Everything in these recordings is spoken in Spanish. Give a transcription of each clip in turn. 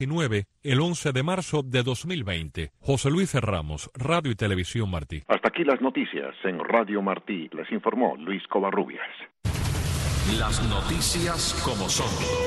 el 11 de marzo de 2020. José Luis Ramos, Radio y Televisión Martí. Hasta aquí las noticias en Radio Martí. Les informó Luis Covarrubias. Las noticias como son.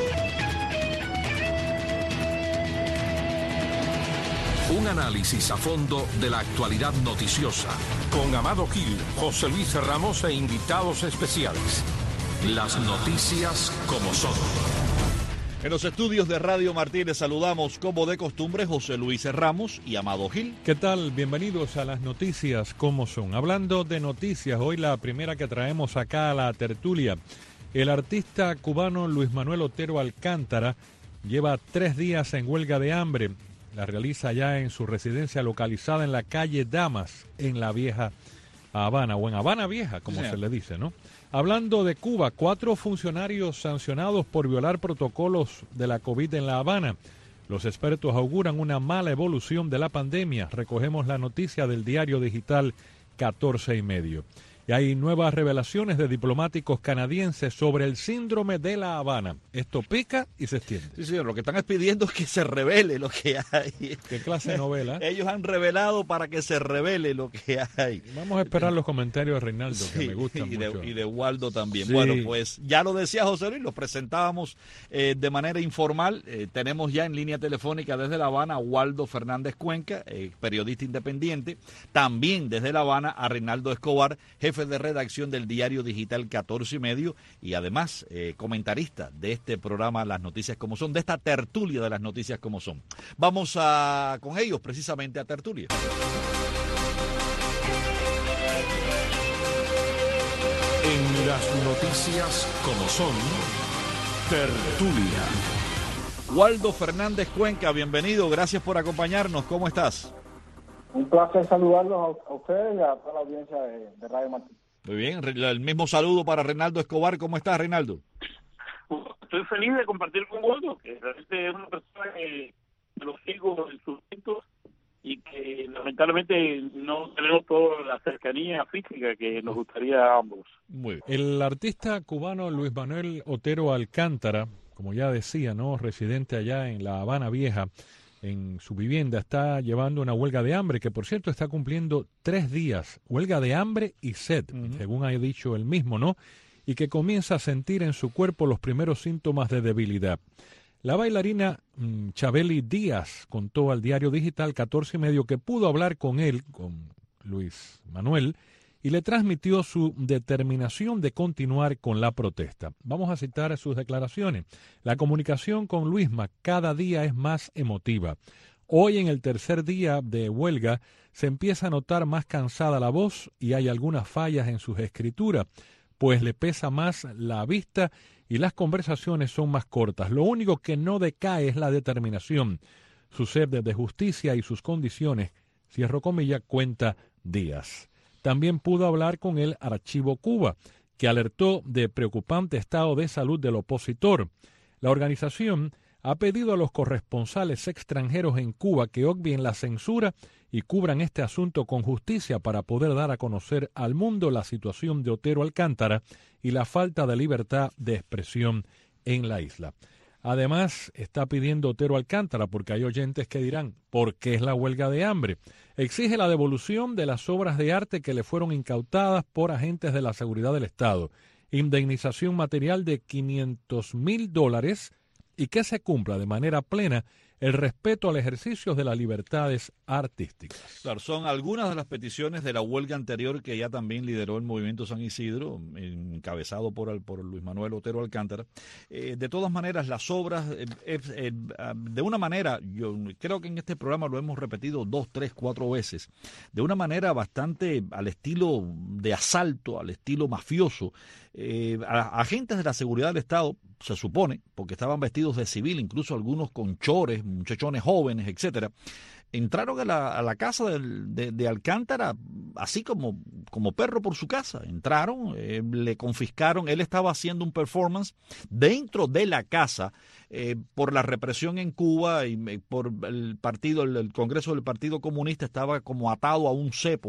Un análisis a fondo de la actualidad noticiosa. Con Amado Gil, José Luis Ramos e invitados especiales. Las noticias como son. En los estudios de Radio Martí les saludamos como de costumbre José Luis Ramos y Amado Gil. ¿Qué tal? Bienvenidos a las noticias como son. Hablando de noticias, hoy la primera que traemos acá a la tertulia. El artista cubano Luis Manuel Otero Alcántara lleva 3 días en huelga de hambre. La realiza ya en su residencia localizada en la calle Damas, en la Vieja Habana, o en Habana Vieja, como se le dice, ¿no? Hablando de Cuba, 4 funcionarios sancionados por violar protocolos de la COVID en La Habana. Los expertos auguran una mala evolución de la pandemia. Recogemos la noticia del diario digital 14 y medio. Y hay nuevas revelaciones de diplomáticos canadienses sobre el síndrome de La Habana. Esto pica y se extiende. Sí, señor, lo que están pidiendo es que se revele lo que hay. ¿Qué clase de novela? Ellos han revelado para que se revele lo que hay. Vamos a esperar los comentarios de Reinaldo, sí, que me gustan mucho. Y de Waldo también. Sí. Bueno, pues ya lo decía José Luis, los presentábamos de manera informal. Tenemos ya en línea telefónica desde La Habana a Waldo Fernández Cuenca, periodista independiente. También desde La Habana a Reinaldo Escobar, jefe de redacción del diario digital 14 y medio y además comentarista de este programa Las Noticias Como Son, de esta tertulia de Las Noticias Como Son. Vamos con ellos precisamente a tertulia. En Las Noticias Como Son, tertulia. Waldo Fernández Cuenca, bienvenido, gracias por acompañarnos, ¿cómo estás? Un placer saludarlos a ustedes y a toda la audiencia de Radio Martí. Muy bien, el mismo saludo para Reinaldo Escobar. ¿Cómo estás, Reinaldo? Estoy feliz de compartir con Waldo, que realmente es una persona que lo sigo en sus textos y que lamentablemente no tenemos toda la cercanía física que nos gustaría a ambos. Muy bien. El artista cubano Luis Manuel Otero Alcántara, como ya decía, ¿no?, residente allá en La Habana Vieja, en su vivienda, está llevando una huelga de hambre, que por cierto está cumpliendo 3 días, huelga de hambre y sed, según ha dicho él mismo, ¿no? Y que comienza a sentir en su cuerpo los primeros síntomas de debilidad. La bailarina Chabeli Díaz contó al diario digital 14 y medio que pudo hablar con él, con Luis Manuel, y le transmitió su determinación de continuar con la protesta. Vamos a citar sus declaraciones. La comunicación con Luisma cada día es más emotiva. Hoy, en el 3er día de huelga, se empieza a notar más cansada la voz y hay algunas fallas en sus escrituras, pues le pesa más la vista y las conversaciones son más cortas. Lo único que no decae es la determinación. Su sed de justicia y sus condiciones, cierro comillas, cuenta Díaz. También pudo hablar con el Archivo Cuba, que alertó de preocupante estado de salud del opositor. La organización ha pedido a los corresponsales extranjeros en Cuba que obvien la censura y cubran este asunto con justicia para poder dar a conocer al mundo la situación de Otero Alcántara y la falta de libertad de expresión en la isla. Además, está pidiendo Otero Alcántara, porque hay oyentes que dirán, ¿por qué es la huelga de hambre? Exige la devolución de las obras de arte que le fueron incautadas por agentes de la seguridad del Estado, indemnización material de $500,000 y que se cumpla de manera plena el respeto al ejercicio de las libertades artísticas. Claro, son algunas de las peticiones de la huelga anterior que ya también lideró el Movimiento San Isidro, encabezado por Luis Manuel Otero Alcántara. De todas maneras, las obras, de una manera, yo creo que en este programa lo hemos repetido 2, 3, 4 veces, de una manera bastante al estilo de asalto, al estilo mafioso. Agentes de la seguridad del Estado, se supone, porque estaban vestidos de civil, incluso algunos con chores, muchachones jóvenes, etcétera, entraron a la casa de Alcántara así como perro por su casa. Entraron, le confiscaron, él estaba haciendo un performance dentro de la casa por la represión en Cuba y por el partido, el Congreso del Partido Comunista estaba como atado a un cepo,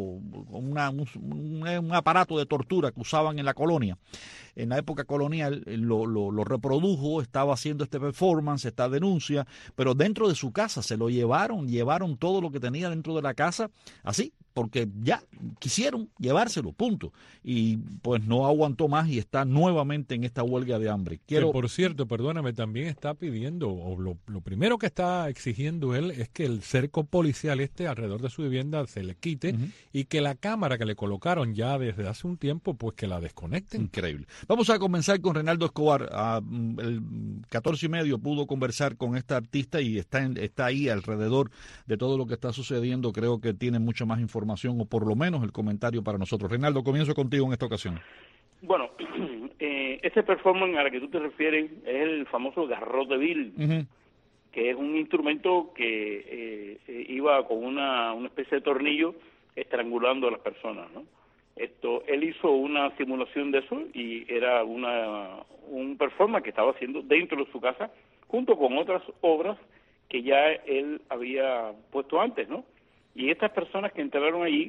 un aparato de tortura que usaban en la colonia. En la época colonial lo reprodujo, estaba haciendo este performance, esta denuncia, pero dentro de su casa se lo llevaron todo lo que tenía dentro de la casa, así, porque ya quisieron llevárselo, punto. Y pues no aguantó más y está nuevamente en esta huelga de hambre. Que por cierto, perdóname, también está pidiendo, o lo primero que está exigiendo él es que el cerco policial alrededor de su vivienda se le quite y que la cámara que le colocaron ya desde hace un tiempo, pues que la desconecten. Increíble. Vamos a comenzar con Reinaldo Escobar. El 14:30 pudo conversar con esta artista y está ahí alrededor de todo lo que está sucediendo. Creo que tiene mucha más información o por lo menos el comentario para nosotros. Reinaldo, comienzo contigo en esta ocasión. Bueno, ese performance a la que tú te refieres es el famoso garrote vil, que es un instrumento que iba con una especie de tornillo estrangulando a las personas, ¿no? Él hizo una simulación de eso y era un performance que estaba haciendo dentro de su casa junto con otras obras que ya él había puesto antes, ¿no? Y estas personas que entraron allí,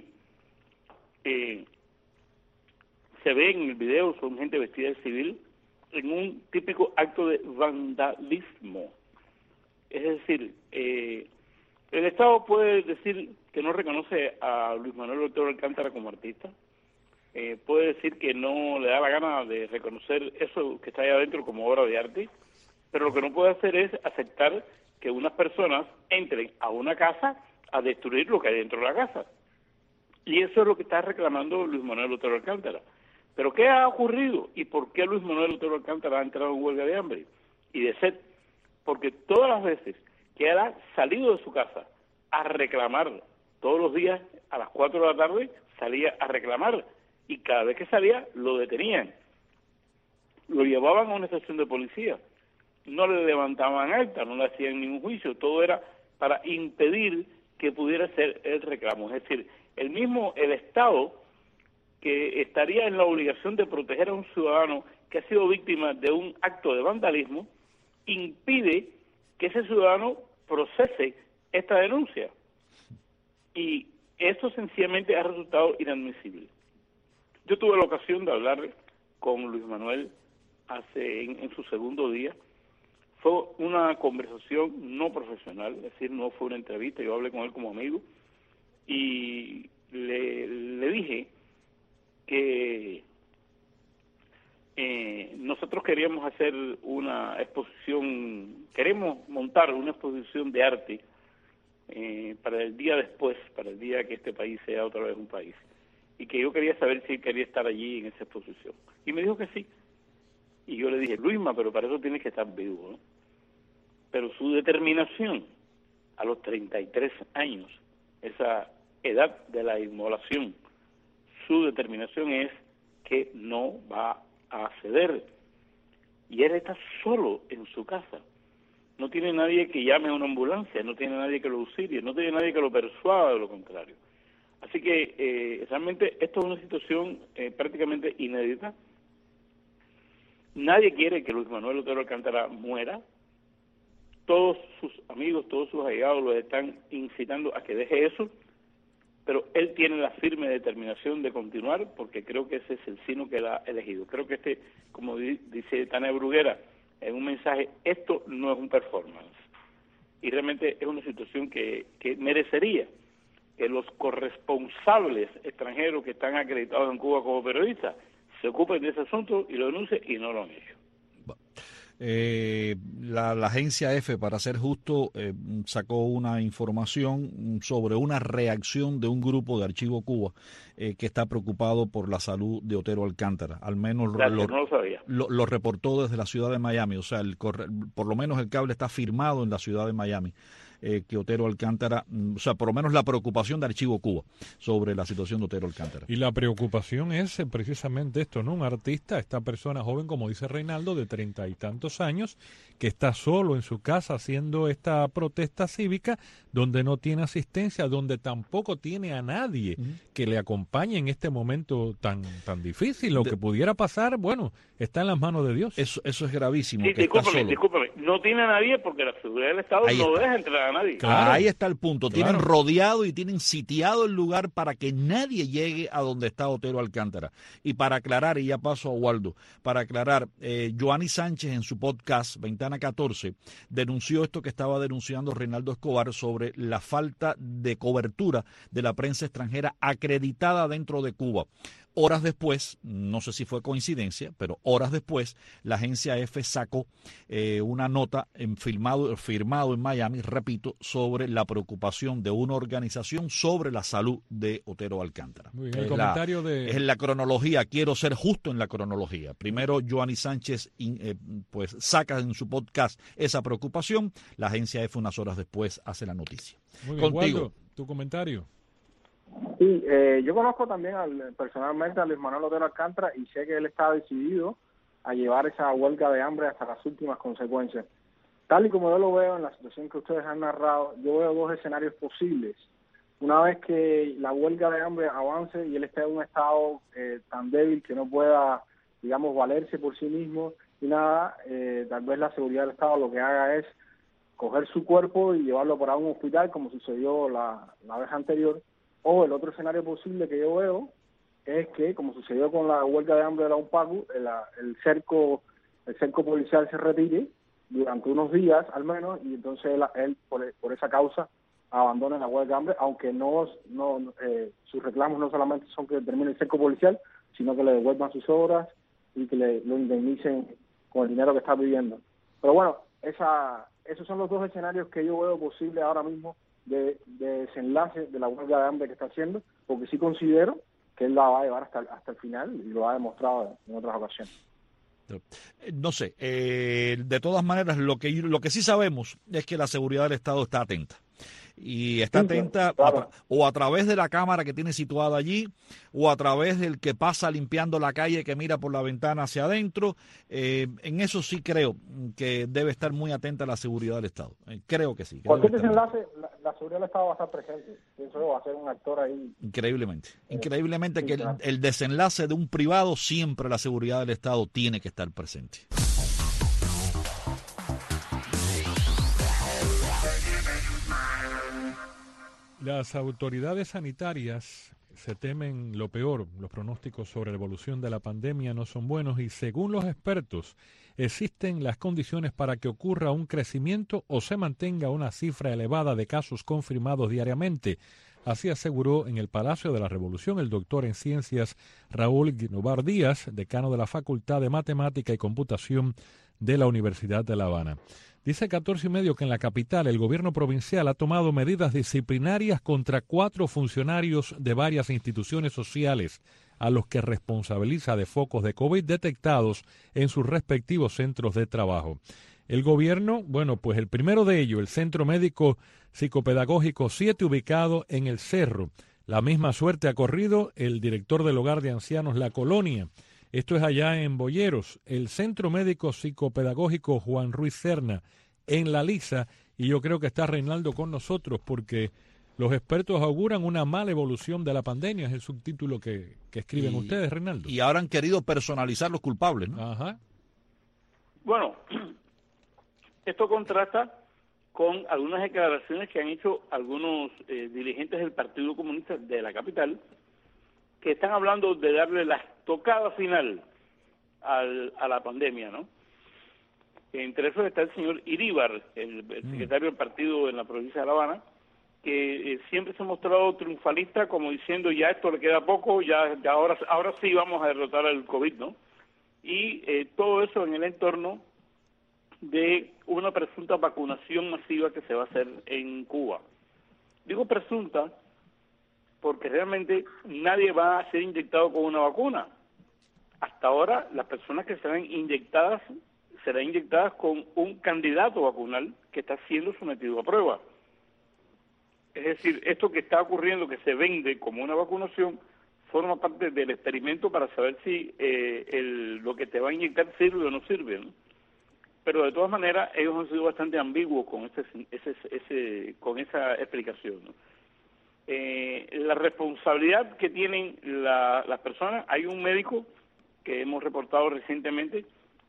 se ve en el video, son gente vestida de civil, en un típico acto de vandalismo. Es decir, el Estado puede decir que no reconoce a Luis Manuel Otero Alcántara como artista, puede decir que no le da la gana de reconocer eso que está ahí adentro como obra de arte, pero lo que no puede hacer es aceptar que unas personas entren a una casa a destruir lo que hay dentro de la casa. Y eso es lo que está reclamando Luis Manuel Otero Alcántara. ¿Pero qué ha ocurrido? ¿Y por qué Luis Manuel Otero Alcántara ha entrado en huelga de hambre y de sed? Porque todas las veces que él ha salido de su casa a reclamar, todos los días a las 4 de la tarde salía a reclamar, y cada vez que salía lo detenían, lo llevaban a una estación de policía, no le levantaban acta, no le hacían ningún juicio, todo era para impedir que pudiera hacer el reclamo. Es decir, el Estado, que estaría en la obligación de proteger a un ciudadano que ha sido víctima de un acto de vandalismo, impide que ese ciudadano procese esta denuncia. Y eso sencillamente ha resultado inadmisible. Yo tuve la ocasión de hablar con Luis Manuel en su segundo día. Fue una conversación no profesional, es decir, no fue una entrevista, yo hablé con él como amigo y le dije que nosotros queríamos hacer una exposición, queremos montar una exposición de arte para el día después, para el día que este país sea otra vez un país, y que yo quería saber si él quería estar allí en esa exposición. Y me dijo que sí. Y yo le dije, Luisma, pero para eso tienes que estar vivo, ¿no? Pero su determinación a los 33 años, esa edad de la inmolación, su determinación es que no va a ceder. Y él está solo en su casa. No tiene nadie que llame a una ambulancia, no tiene nadie que lo auxilie, no tiene nadie que lo persuada de lo contrario. Así que realmente esto es una situación prácticamente inédita. Nadie quiere que Luis Manuel Otero Alcántara muera. Todos sus amigos, todos sus allegados lo están incitando a que deje eso, pero él tiene la firme determinación de continuar, porque creo que ese es el signo que él ha elegido. Creo que como dice Tania Bruguera en un mensaje, esto no es un performance. Y realmente es una situación que merecería que los corresponsables extranjeros que están acreditados en Cuba como periodistas se ocupen de ese asunto y lo denuncien, y no lo han hecho. La agencia EFE, para ser justo, sacó una información sobre una reacción de un grupo de Archivo Cuba que está preocupado por la salud de Otero Alcántara. Al menos no lo sabía. Lo reportó desde la ciudad de Miami, o sea, por lo menos el cable está firmado en la ciudad de Miami. que Otero Alcántara, o sea, por lo menos la preocupación de Archivo Cuba sobre la situación de Otero Alcántara. Y la preocupación es precisamente esto, ¿no? Un artista, esta persona joven, como dice Reinaldo, de 30 y tantos años, que está solo en su casa haciendo esta protesta cívica, donde no tiene asistencia, donde tampoco tiene a nadie que le acompañe en este momento tan difícil. Lo que pudiera pasar, bueno, está en las manos de Dios. Eso es gravísimo. Sí, que discúlpame, no tiene a nadie porque la seguridad del Estado no deja entrar a nadie. Claro, ahí está el punto. Claro. Tienen rodeado y tienen sitiado el lugar para que nadie llegue a donde está Otero Alcántara. Y para aclarar, y ya paso a Waldo, para aclarar, Joanny Sánchez en su podcast Ventana 14 denunció esto que estaba denunciando Reinaldo Escobar sobre la falta de cobertura de la prensa extranjera acreditada dentro de Cuba. Horas después, no sé si fue coincidencia, pero horas después, la agencia EFE sacó una nota firmado en Miami, repito, sobre la preocupación de una organización sobre la salud de Otero Alcántara. Muy bien, el comentario es la cronología, quiero ser justo en la cronología. Primero, Joanny Sánchez pues saca en su podcast esa preocupación, la agencia EFE unas horas después hace la noticia. Muy bien, Contigo. Waldo, tu comentario. Sí, yo conozco también personalmente a Luis Manuel Otero Alcántara y sé que él está decidido a llevar esa huelga de hambre hasta las últimas consecuencias. Tal y como yo lo veo en la situación que ustedes han narrado, yo veo dos escenarios posibles. Una vez que la huelga de hambre avance y él esté en un estado tan débil que no pueda, digamos, valerse por sí mismo y nada, tal vez la seguridad del Estado lo que haga es coger su cuerpo y llevarlo para un hospital, como sucedió la vez anterior. O el otro escenario posible que yo veo es que, como sucedió con la huelga de hambre de la UNPACU, el cerco policial se retire durante unos días al menos, y entonces él por esa causa abandone la huelga de hambre, aunque sus reclamos no solamente son que termine el cerco policial, sino que le devuelvan sus obras y que lo indemnicen con el dinero que está pidiendo. Pero bueno, esos son los dos escenarios que yo veo posibles ahora mismo de desenlace de la huelga de hambre que está haciendo, porque sí considero que él la va a llevar hasta el final y lo ha demostrado en otras ocasiones. No sé, de todas maneras lo que sí sabemos es que la seguridad del Estado está atenta. Y está atenta claro. o a través de la cámara que tiene situada allí, o a través del que pasa limpiando la calle que mira por la ventana hacia adentro. En eso sí creo que debe estar muy atenta la seguridad del Estado. Creo que sí. Cualquier desenlace, la seguridad del Estado va a estar presente. Eso va a ser un actor ahí. Increíblemente que el desenlace de un privado, siempre la seguridad del Estado tiene que estar presente. Las autoridades sanitarias se temen lo peor. Los pronósticos sobre la evolución de la pandemia no son buenos y, según los expertos, existen las condiciones para que ocurra un crecimiento o se mantenga una cifra elevada de casos confirmados diariamente. Así aseguró en el Palacio de la Revolución el doctor en Ciencias Raúl Guinovar Díaz, decano de la Facultad de Matemática y Computación de la Universidad de La Habana. Dice 14 y medio que en la capital el gobierno provincial ha tomado medidas disciplinarias contra 4 funcionarios de varias instituciones sociales a los que responsabiliza de focos de COVID detectados en sus respectivos centros de trabajo. El gobierno, pues el primero de ellos, el Centro Médico Psicopedagógico 7, ubicado en El Cerro. La misma suerte ha corrido el director del Hogar de Ancianos La Colonia. Esto es allá en Boyeros, el Centro Médico Psicopedagógico Juan Ruiz Serna en La Lisa, y yo creo que está Reinaldo con nosotros porque los expertos auguran una mala evolución de la pandemia, es el subtítulo que escriben ustedes, Reinaldo. Y ahora han querido personalizar los culpables, ¿no? Ajá. Bueno, esto contrasta con algunas declaraciones que han hecho algunos dirigentes del Partido Comunista de la capital, que están hablando de darle la estocada final a la pandemia, ¿no? Entre esos está el señor Iríbar, el secretario del partido en la provincia de La Habana, que siempre se ha mostrado triunfalista, como diciendo ya esto le queda poco, ya ahora sí vamos a derrotar al COVID, ¿no? Y todo eso en el entorno de una presunta vacunación masiva que se va a hacer en Cuba. Digo presunta porque realmente nadie va a ser inyectado con una vacuna. Hasta ahora las personas que serán inyectadas con un candidato vacunal que está siendo sometido a prueba. Es decir, esto que está ocurriendo, que se vende como una vacunación, forma parte del experimento para saber si lo que te va a inyectar sirve o no sirve, ¿no? Pero de todas maneras ellos han sido bastante ambiguos con con esa explicación, ¿no? La responsabilidad que tienen las personas, hay un médico que hemos reportado recientemente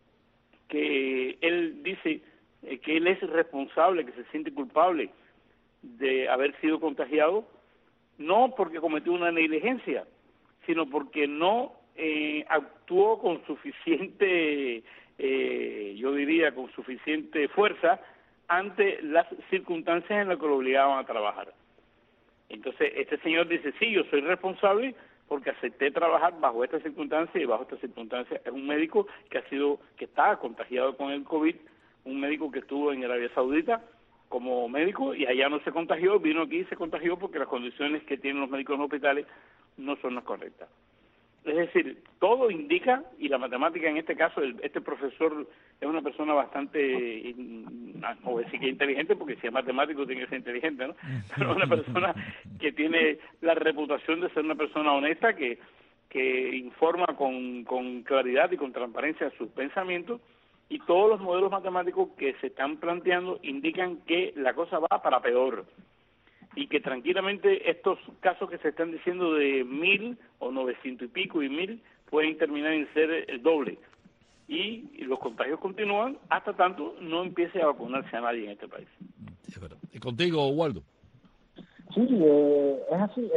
que él dice que él es responsable, que se siente culpable de haber sido contagiado, no porque cometió una negligencia, sino porque no actuó con suficiente, yo diría, con suficiente fuerza ante las circunstancias en las que lo obligaban a trabajar. Entonces, este señor dice, sí, yo soy responsable porque acepté trabajar bajo estas circunstancias, y bajo estas circunstancias es un médico que está contagiado con el COVID, un médico que estuvo en Arabia Saudita como médico y allá no se contagió, vino aquí y se contagió porque las condiciones que tienen los médicos en los hospitales no son las correctas. Es decir, todo indica, y la matemática en este caso, este profesor es una persona bastante, no voy a decir que inteligente, porque si es matemático tiene que ser inteligente, ¿no? Pero una persona que tiene la reputación de ser una persona honesta, que informa con claridad y con transparencia sus pensamientos, y todos los modelos matemáticos que se están planteando indican que la cosa va para peor. Y que tranquilamente estos casos que se están diciendo de 1.000 o 900 y pico y 1.000 pueden terminar en ser el doble. Y los contagios continúan hasta tanto no empiece a vacunarse a nadie en este país. ¿Y contigo, Waldo? Sí, es así.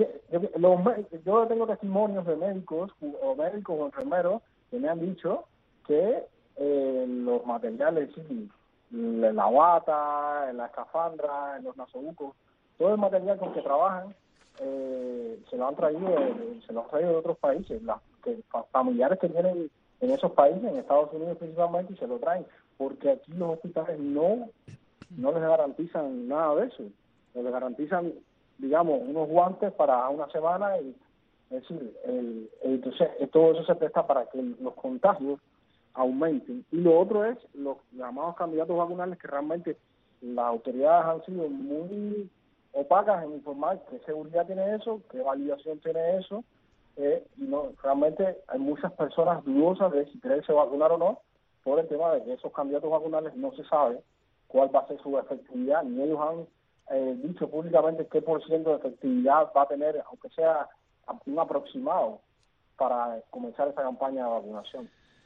Yo tengo testimonios de médicos o enfermeros que me han dicho que los materiales, sí, la bata, la escafandra, los nasobucos, todo el material con que trabajan se lo han traído de otros países, familiares que tienen en esos países, en Estados Unidos principalmente, y se lo traen, porque aquí los hospitales no les garantizan nada de eso. Les garantizan, digamos, unos guantes para una semana, y es decir, entonces todo eso se presta para que los contagios aumenten. Y lo otro es los llamados candidatos vacunales, que realmente las autoridades han sido muy opacas en informar qué seguridad tiene eso, qué validación tiene eso, y no, realmente hay muchas personas dudosas de si quererse vacunar o no, por el tema de que esos candidatos vacunales no se sabe cuál va a ser su efectividad, ni ellos han dicho públicamente qué % de efectividad va a tener, aunque sea un aproximado, para comenzar esa campaña de vacunación.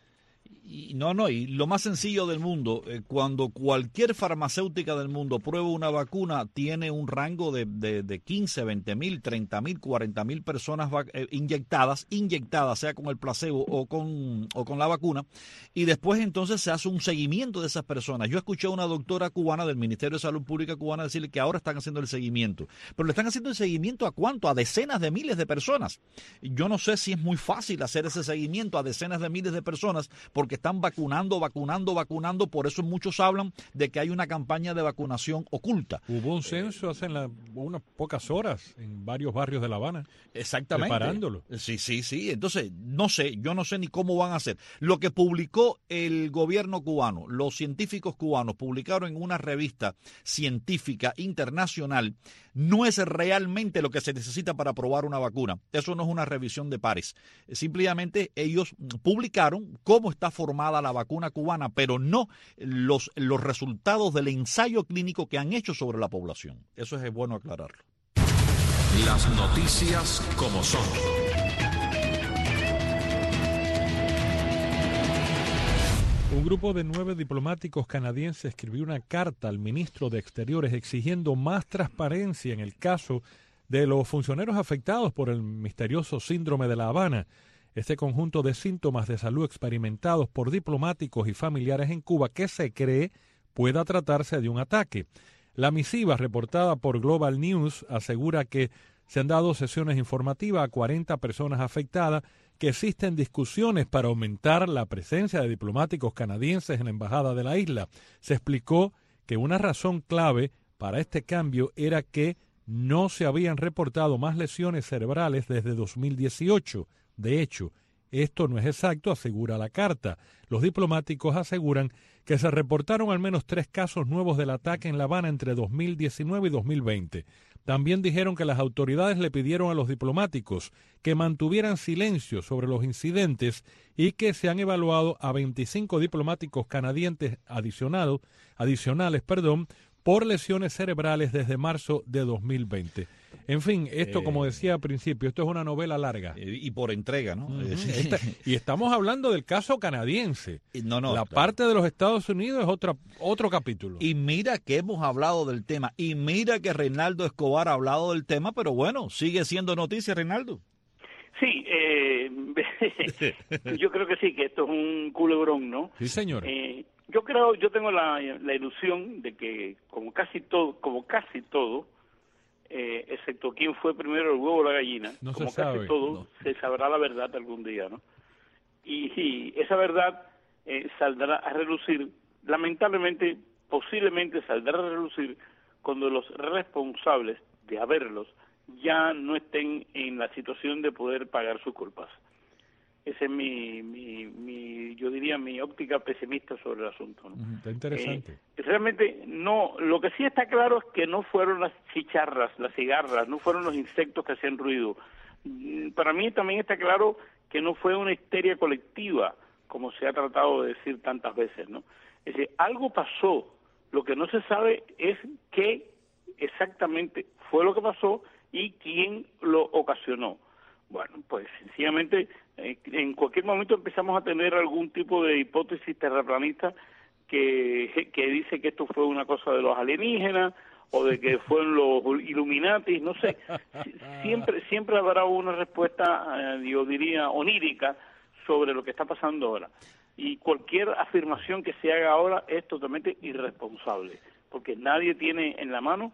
Y lo más sencillo del mundo, cuando cualquier farmacéutica del mundo prueba una vacuna, tiene un rango de 15, 20 mil, 30 mil, 40 mil personas inyectadas, sea con el placebo o con la vacuna, y después entonces se hace un seguimiento de esas personas. Yo escuché a una doctora cubana del Ministerio de Salud Pública cubana decirle que ahora están haciendo el seguimiento, pero le están haciendo el seguimiento ¿a cuánto? A decenas de miles de personas. Yo no sé si es muy fácil hacer ese seguimiento a decenas de miles de personas, porque están vacunando, por eso muchos hablan de que hay una campaña de vacunación oculta. Hubo un censo hace unas pocas horas en varios barrios de La Habana. Exactamente. Preparándolo. Sí. Entonces, yo no sé ni cómo van a hacer. Lo que publicó el gobierno cubano, los científicos cubanos publicaron en una revista científica internacional, no es realmente lo que se necesita para probar una vacuna. Eso no es una revisión de pares. Simplemente ellos publicaron cómo está formada la vacuna cubana, pero no los resultados del ensayo clínico que han hecho sobre la población. Eso es bueno aclararlo. Las noticias como son. Un grupo de 9 diplomáticos canadienses escribió una carta al ministro de Exteriores exigiendo más transparencia en el caso de los funcionarios afectados por el misterioso síndrome de La Habana. Este conjunto de síntomas de salud experimentados por diplomáticos y familiares en Cuba que se cree pueda tratarse de un ataque. La misiva reportada por Global News asegura que se han dado sesiones informativas a 40 personas afectadas, que existen discusiones para aumentar la presencia de diplomáticos canadienses en la embajada de la isla. Se explicó que una razón clave para este cambio era que no se habían reportado más lesiones cerebrales desde 2018. De hecho, esto no es exacto, asegura la carta. Los diplomáticos aseguran que se reportaron al menos 3 casos nuevos del ataque en La Habana entre 2019 y 2020. También dijeron que las autoridades le pidieron a los diplomáticos que mantuvieran silencio sobre los incidentes y que se han evaluado a 25 diplomáticos canadienses adicionales, por lesiones cerebrales desde marzo de 2020. En fin, esto, como decía al principio, esto es una novela larga. Y por entrega, ¿no? Y estamos hablando del caso canadiense. La parte de los Estados Unidos es otro capítulo. Y mira que hemos hablado del tema, y mira que Reinaldo Escobar ha hablado del tema, pero bueno, sigue siendo noticia, Reinaldo. Sí, yo creo que sí, que esto es un culebrón, ¿no? Sí, señor. Yo tengo la ilusión de que como casi todo, excepto quién fue primero el huevo o la gallina, como casi todo, se sabrá la verdad algún día, ¿no? Y esa verdad saldrá a relucir, lamentablemente, posiblemente saldrá a relucir cuando los responsables de haberlos ya no estén en la situación de poder pagar sus culpas. Esa es yo diría, mi óptica pesimista sobre el asunto, ¿no? Está interesante. Realmente no, lo que sí está claro es que no fueron las chicharras, las cigarras, no fueron los insectos que hacían ruido. Para mí también está claro que no fue una histeria colectiva, como se ha tratado de decir tantas veces, ¿no? Es decir, algo pasó, lo que no se sabe es qué exactamente fue lo que pasó y quién lo ocasionó. Bueno, pues sencillamente en cualquier momento empezamos a tener algún tipo de hipótesis terraplanista que dice que esto fue una cosa de los alienígenas o de que fueron los Illuminati, no sé. Siempre habrá una respuesta, yo diría, onírica sobre lo que está pasando ahora. Y cualquier afirmación que se haga ahora es totalmente irresponsable, porque nadie tiene en la mano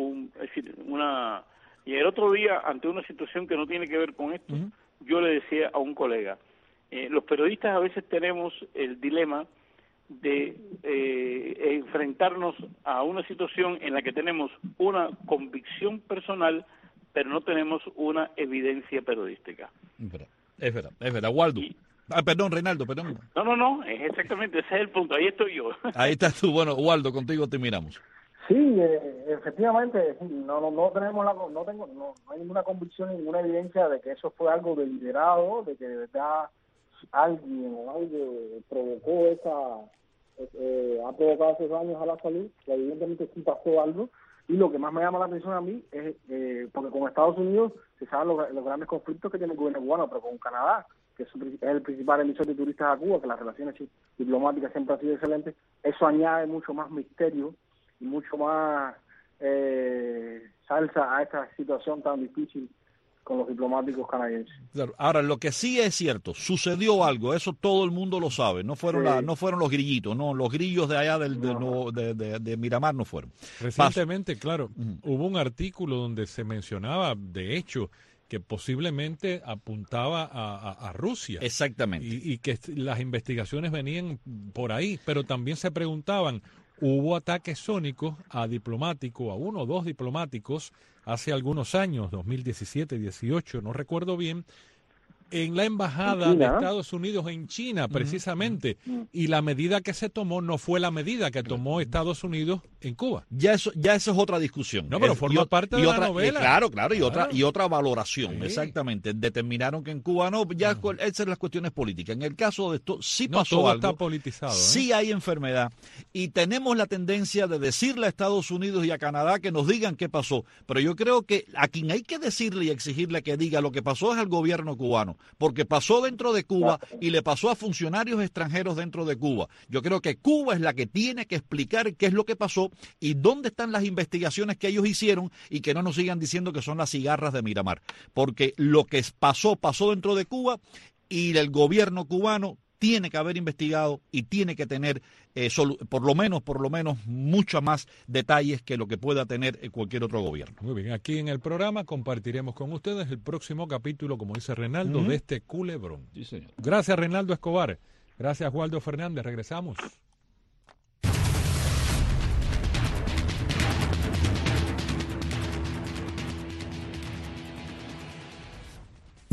una... Y el otro día, ante una situación que no tiene que ver con esto, yo le decía a un colega, los periodistas a veces tenemos el dilema de enfrentarnos a una situación en la que tenemos una convicción personal, pero no tenemos una evidencia periodística. Es verdad. Waldo. Perdón, Reinaldo, perdón. No, es exactamente, ese es el punto, ahí estoy yo. Ahí estás tú. Bueno, Waldo, contigo te miramos. Sí, efectivamente, no hay ninguna convicción, ninguna evidencia de que eso fue algo deliberado, de que de verdad alguien o algo provocó ha provocado esos daños a la salud. Que evidentemente sí pasó algo. Y lo que más me llama la atención a mí es, porque con Estados Unidos se saben los grandes conflictos que tiene el gobierno cubano, pero con Canadá, que es el principal emisor de turistas a Cuba, que las relaciones diplomáticas siempre han sido excelentes, eso añade mucho más misterio y mucho más salsa a esta situación tan difícil con los diplomáticos canadienses. Claro. Ahora, lo que sí es cierto, sucedió algo, eso todo el mundo lo sabe, no fueron los grillitos, no, los grillos de allá de Miramar no fueron. Recientemente, claro, hubo un artículo donde se mencionaba, de hecho, que posiblemente apuntaba a Rusia. Exactamente. Y que las investigaciones venían por ahí, pero también se preguntaban, hubo ataques sónicos a diplomáticos, a 1 o 2 diplomáticos, hace algunos años, 2017, 18, no recuerdo bien, en la embajada de Estados Unidos en China, precisamente, y la medida que se tomó no fue la medida que tomó Estados Unidos en Cuba. Ya eso es otra discusión. No, pero forma parte de la novela. Claro, y otra valoración, exactamente. Determinaron que en Cuba no, ya esas son las cuestiones políticas. En el caso de esto, sí pasó todo algo. Está politizado. Sí hay enfermedad, y tenemos la tendencia de decirle a Estados Unidos y a Canadá que nos digan qué pasó. Pero yo creo que a quien hay que decirle y exigirle que diga lo que pasó es al gobierno cubano, porque pasó dentro de Cuba y le pasó a funcionarios extranjeros dentro de Cuba. Yo creo que Cuba es la que tiene que explicar qué es lo que pasó y dónde están las investigaciones que ellos hicieron, y que no nos sigan diciendo que son las cigarras de Miramar. Porque lo que pasó dentro de Cuba, y el gobierno cubano tiene que haber investigado y tiene que tener por lo menos mucho más detalles que lo que pueda tener cualquier otro gobierno. Muy bien, aquí en el programa compartiremos con ustedes el próximo capítulo, como dice Reinaldo, de este culebrón. Sí, señor. Gracias, Reinaldo Escobar. Gracias, Waldo Fernández. Regresamos.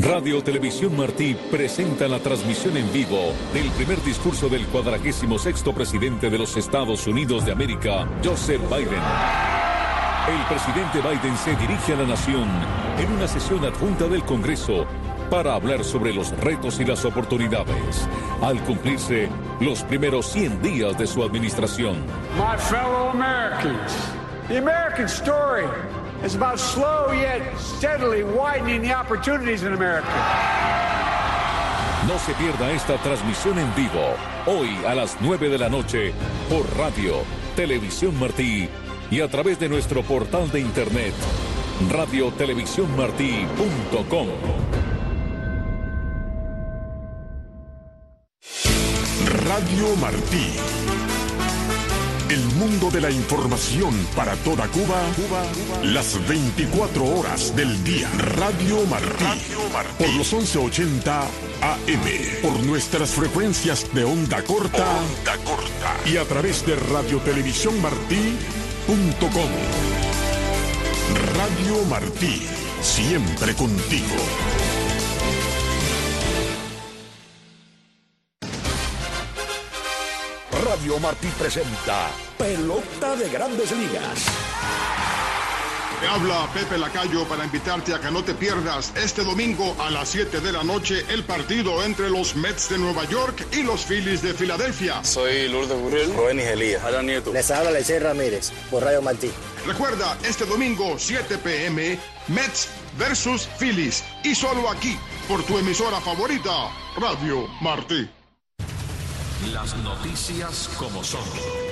Radio Televisión Martí presenta la transmisión en vivo del primer discurso del 46º presidente de los Estados Unidos de América, Joseph Biden. El presidente Biden se dirige a la nación en una sesión adjunta del Congreso para hablar sobre los retos y las oportunidades, al cumplirse los primeros 100 días de su administración. My fellow Americans, the American story is about slow yet steadily widening the opportunities in America. No se pierda esta transmisión en vivo, hoy a las 9 de la noche, por Radio Televisión Martí y a través de nuestro portal de internet, radiotelevisiónmartí.com. Radio Martí. El mundo de la información para toda Cuba, las 24 horas del día. Radio Martí. Por los 1180 AM. Por nuestras frecuencias de onda corta. Y a través de radiotelevisiónmartí.com. Radio Martí. Siempre contigo. Radio Martí presenta Pelota de Grandes Ligas. Te habla Pepe Lacayo para invitarte a que no te pierdas este domingo a las 7 de la noche el partido entre los Mets de Nueva York y los Phillies de Filadelfia. Soy Lourdes Burrell, Robenis Elías, Adán Nieto. Les habla Lecey Ramírez por Radio Martí. Recuerda, este domingo 7 p.m. Mets versus Phillies y solo aquí por tu emisora favorita, Radio Martí. Las noticias como son.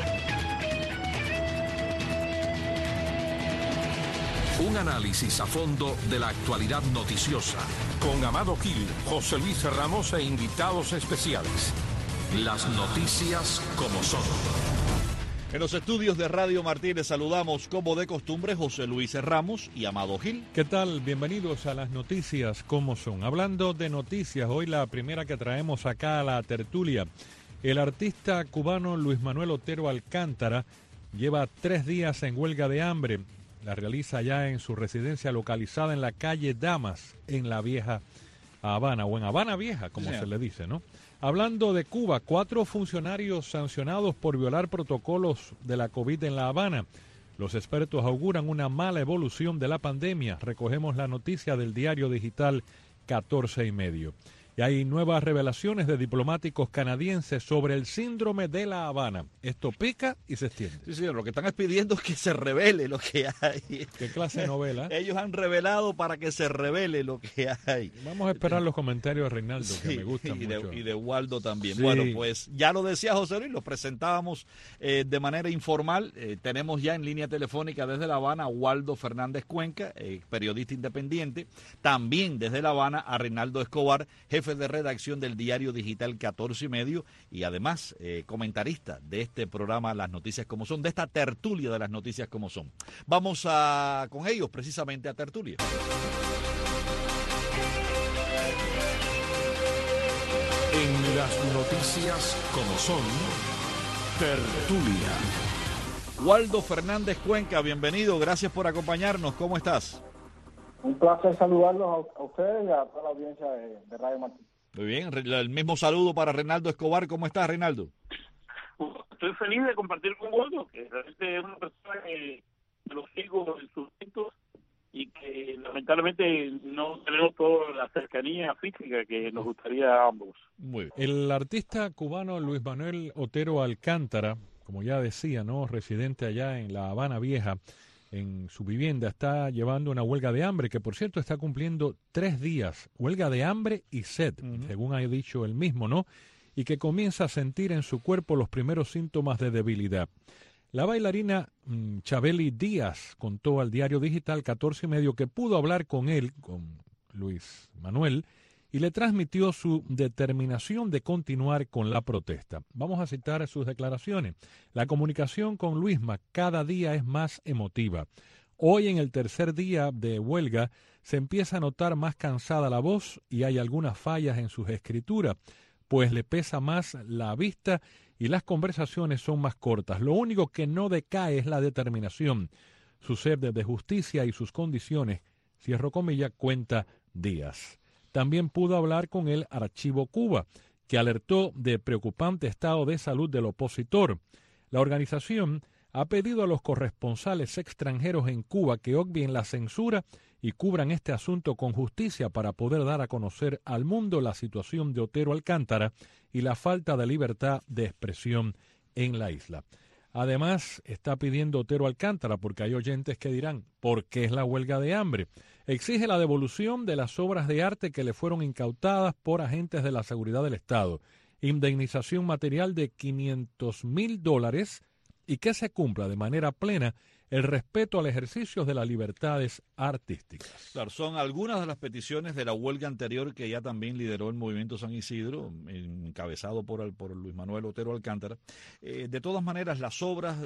Un análisis a fondo de la actualidad noticiosa. Con Amado Gil, José Luis Ramos e invitados especiales. Las noticias como son. En los estudios de Radio Martí les saludamos como de costumbre José Luis Ramos y Amado Gil. ¿Qué tal? Bienvenidos a las noticias como son. Hablando de noticias, hoy la primera que traemos acá a la tertulia. El artista cubano Luis Manuel Otero Alcántara lleva 3 días en huelga de hambre. La realiza ya en su residencia localizada en la calle Damas, en la vieja Habana, o en Habana Vieja, como se le dice, ¿no? Hablando de Cuba, 4 funcionarios sancionados por violar protocolos de la COVID en La Habana. Los expertos auguran una mala evolución de la pandemia. Recogemos la noticia del diario digital 14 y medio. Y hay nuevas revelaciones de diplomáticos canadienses sobre el síndrome de La Habana. Esto pica y se extiende. Sí, lo que están pidiendo es que se revele lo que hay. ¿Qué clase de novela? Ellos han revelado para que se revele lo que hay. Vamos a esperar los comentarios de Reinaldo, que me gustan mucho. Y de Waldo también. Sí. Bueno, pues ya lo decía José Luis, lo presentábamos de manera informal. Tenemos ya en línea telefónica desde La Habana a Waldo Fernández Cuenca, periodista independiente. También desde La Habana a Reinaldo Escobar, jefe de redacción del diario digital 14 y medio y además comentarista de este programa Las Noticias Como Son, de esta tertulia de Las Noticias Como Son. Vamos con ellos precisamente a tertulia. En las noticias como son, tertulia. Waldo Fernández Cuenca, bienvenido, gracias por acompañarnos, ¿cómo estás? Un placer saludarlos a ustedes y a toda la audiencia de Radio Martí. Muy bien, el mismo saludo para Reinaldo Escobar. ¿Cómo estás, Reinaldo? Estoy feliz de compartir con Waldo, que realmente es una persona que lo sigo en sus textos y que lamentablemente no tenemos toda la cercanía física que nos gustaría a ambos. Muy bien. El artista cubano Luis Manuel Otero Alcántara, como ya decía, ¿no?, residente allá en La Habana Vieja, en su vivienda, está llevando una huelga de hambre, que por cierto está cumpliendo 3 días, huelga de hambre y sed, según ha dicho él mismo, ¿no? Y que comienza a sentir en su cuerpo los primeros síntomas de debilidad. La bailarina Chabeli Díaz contó al diario digital 14 y medio que pudo hablar con él, con Luis Manuel, y le transmitió su determinación de continuar con la protesta. Vamos a citar sus declaraciones. La comunicación con Luisma cada día es más emotiva. Hoy, en el 3er día de huelga, se empieza a notar más cansada la voz y hay algunas fallas en sus escrituras, pues le pesa más la vista y las conversaciones son más cortas. Lo único que no decae es la determinación, su sed de justicia y sus condiciones, cierro comillas, cuenta Díaz. También pudo hablar con el Archivo Cuba, que alertó de preocupante estado de salud del opositor. La organización ha pedido a los corresponsales extranjeros en Cuba que obvien la censura y cubran este asunto con justicia para poder dar a conocer al mundo la situación de Otero Alcántara y la falta de libertad de expresión en la isla. Además, está pidiendo Otero Alcántara, porque hay oyentes que dirán, ¿por qué es la huelga de hambre? Exige la devolución de las obras de arte que le fueron incautadas por agentes de la seguridad del Estado, indemnización material de $500,000 y que se cumpla de manera plena el respeto al ejercicio de las libertades artísticas. Claro, son algunas de las peticiones de la huelga anterior que ya también lideró el Movimiento San Isidro, encabezado por Luis Manuel Otero Alcántara. De todas maneras, las obras,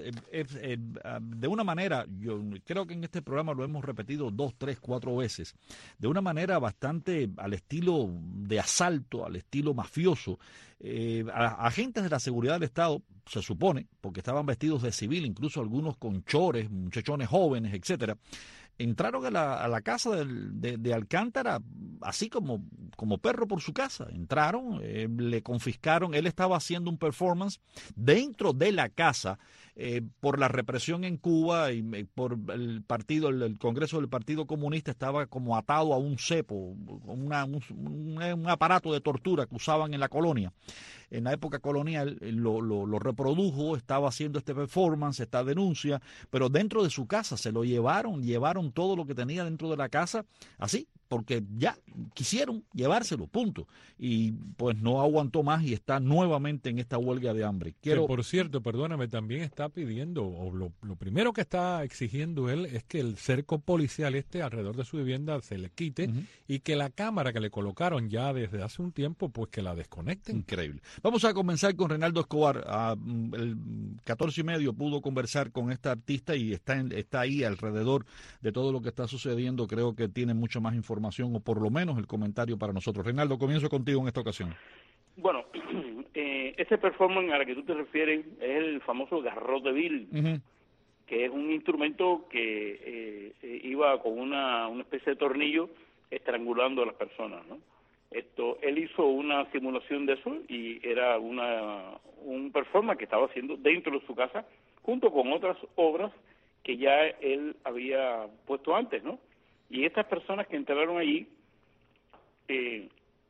de una manera, yo creo que en este programa lo hemos repetido 2, 3, 4 veces, de una manera bastante al estilo de asalto, al estilo mafioso. Agentes de la seguridad del Estado, se supone, porque estaban vestidos de civil, incluso algunos con chores, muchachones jóvenes, etcétera, entraron a la casa de Alcántara así como perro por su casa. Entraron, le confiscaron, él estaba haciendo un performance dentro de la casa por la represión en Cuba y por el partido, el Congreso del Partido Comunista estaba como atado a un cepo, un aparato de tortura que usaban en la colonia. En la época colonial lo reprodujo, estaba haciendo este performance, esta denuncia, pero dentro de su casa se lo llevaron todo lo que tenía dentro de la casa, así, porque ya quisieron llevárselo, punto. Y pues no aguantó más y está nuevamente en esta huelga de hambre. Que por cierto, perdóname, también está pidiendo, o lo primero que está exigiendo él es que el cerco policial alrededor de su vivienda se le quite y que la cámara que le colocaron ya desde hace un tiempo, pues que la desconecten. Increíble. Vamos a comenzar con Reinaldo Escobar. El 14:30 pudo conversar con esta artista y está ahí alrededor de todo lo que está sucediendo. Creo que tiene mucha más información, o por lo menos el comentario para nosotros. Reinaldo, comienzo contigo en esta ocasión. Bueno, ese performance a la que tú te refieres es el famoso garrote vil, que es un instrumento que iba con una especie de tornillo estrangulando a las personas, ¿no? Él hizo una simulación de eso y era un performance que estaba haciendo dentro de su casa junto con otras obras que ya él había puesto antes, ¿no? Y estas personas que entraron allí, se